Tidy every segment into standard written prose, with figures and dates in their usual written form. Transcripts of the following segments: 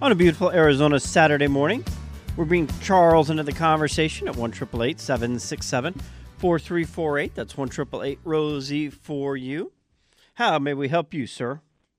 On a beautiful Arizona Saturday morning, we're bringing Charles into the conversation at 1-888-767-4348. That's 1-888-ROSIE for you. How may we help you, sir?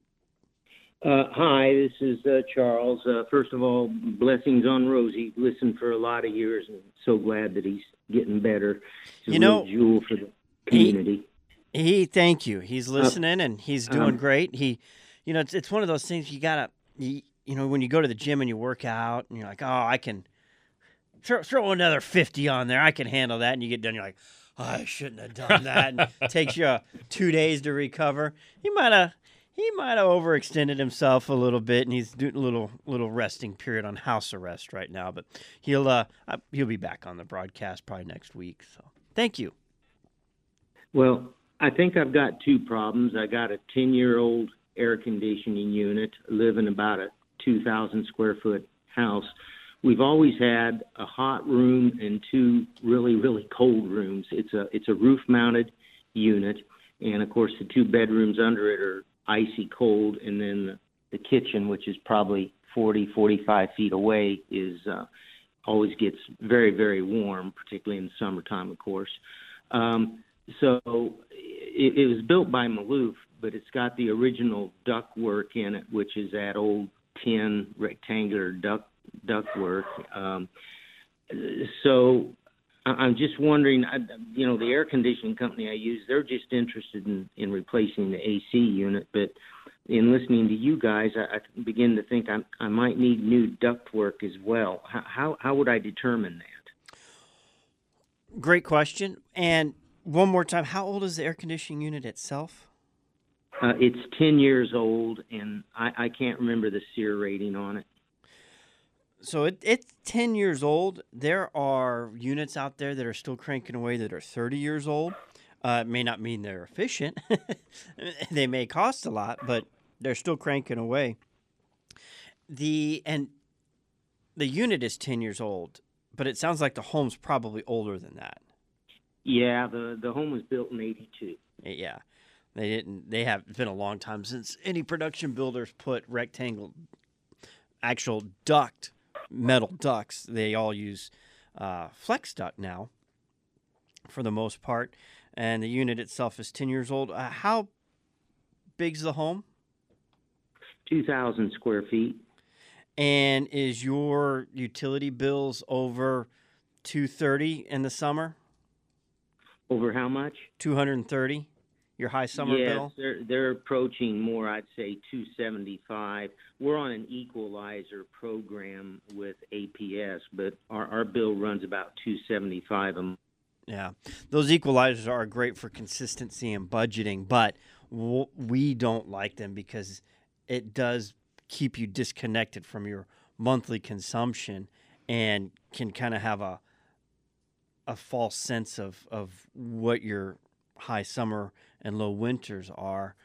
Hi, this is Charles. First of all, blessings on Rosie. Listened for a lot of years and so glad that he's getting better. He's a real jewel for the community. Thank you. He's listening and he's doing great. It's one of those things you gotta, when you go to the gym and you work out and you're like, oh, I can throw another 50 on there. I can handle that. And you get done, you're like, oh, I shouldn't have done that. And it takes you 2 days to recover. He might have overextended himself a little bit, and he's doing a little resting period on house arrest right now. But he'll be back on the broadcast probably next week. So thank you. Well, I think I've got two problems. I got a 10-year-old air conditioning unit, live in about a 2,000 square foot house. We've always had a hot room and two really, really cold rooms. It's a roof mounted unit, and of course the two bedrooms under it are icy cold, and then the kitchen, which is probably 45 feet away, is always gets very, very warm, particularly in the summertime, of course. So it was built by Maloof, but it's got the original ductwork in it, which is that old tin rectangular ductwork. So I'm just wondering, the air conditioning company I use, they're just interested in replacing the AC unit. But in listening to you guys, I begin to think I might need new ductwork as well. How would I determine that? Great question. And one more time, how old is the air conditioning unit itself? It's 10 years old, and I can't remember the SEER rating on it. So it's 10 years old. There are units out there that are still cranking away that are 30 years old. It may not mean they're efficient. They may cost a lot, but they're still cranking away. The unit is 10 years old, but it sounds like the home's probably older than that. Yeah, the home was built in 82. Yeah. It's been a long time since any production builders put actual metal ducts. They all use flex duct now for the most part, and the unit itself is 10 years old. How big's the home? 2,000 square feet. And is your utility bills over $230 in the summer? Over how much? $230. Your high summer bill? Yes, they're approaching more, I'd say $275. We're on an equalizer program with APS, but our bill runs about $275 a month. Yeah, those equalizers are great for consistency and budgeting, but we don't like them because it does keep you disconnected from your monthly consumption and can kind of have a false sense of what your high summer and low winters are.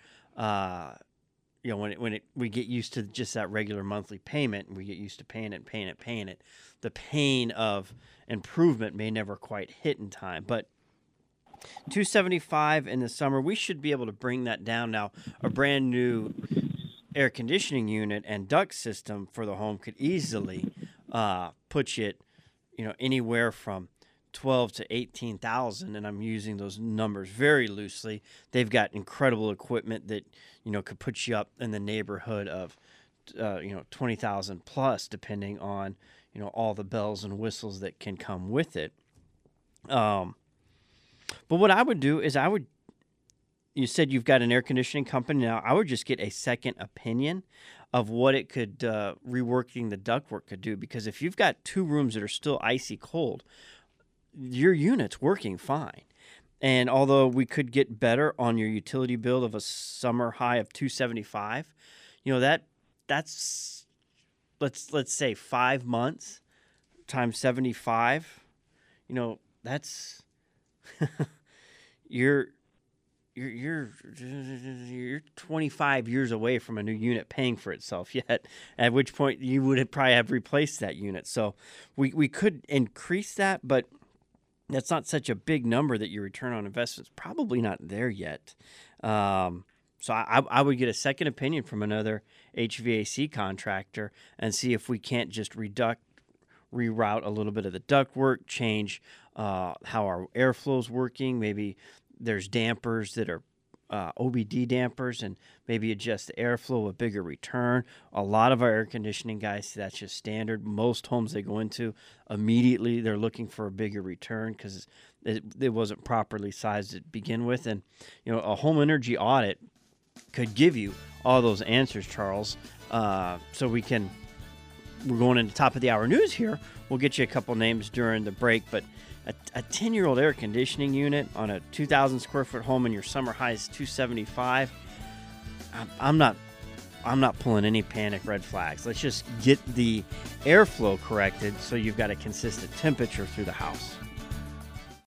We get used to just that regular monthly payment, and we get used to paying it. The pain of improvement may never quite hit in time, but $275 in the summer, we should be able to bring that down. Now, a brand new air conditioning unit and duct system for the home could easily put you at, anywhere from 12 to 18,000, and I'm using those numbers very loosely. They've got incredible equipment that could put you up in the neighborhood of 20,000 plus, depending on all the bells and whistles that can come with it. But what I would do is you said you've got an air conditioning company now. I would just get a second opinion of what it could reworking the ductwork could do, because if you've got two rooms that are still icy cold, your unit's working fine. And although we could get better on your utility bill of a summer high of $275, that's let's say 5 months times 75. That's you're 25 years away from a new unit paying for itself yet, at which point you would probably have replaced that unit. So we could increase that, but that's not such a big number that your return on investment is probably not there yet. So I would get a second opinion from another HVAC contractor and see if we can't just reroute a little bit of the ductwork, change how our airflow is working. Maybe there's dampers that are OBD dampers, and maybe adjust the airflow, a bigger return. A lot of our air conditioning guys, that's just standard. Most homes they go into, immediately they're looking for a bigger return because it wasn't properly sized to begin with. And, a home energy audit could give you all those answers, Charles. So we're going into top of the hour news here. We'll get you a couple names during the break, but a 10-year-old air conditioning unit on a 2,000 square foot home and your summer high is 275. I'm not pulling any panic red flags. Let's just get the airflow corrected so you've got a consistent temperature through the house.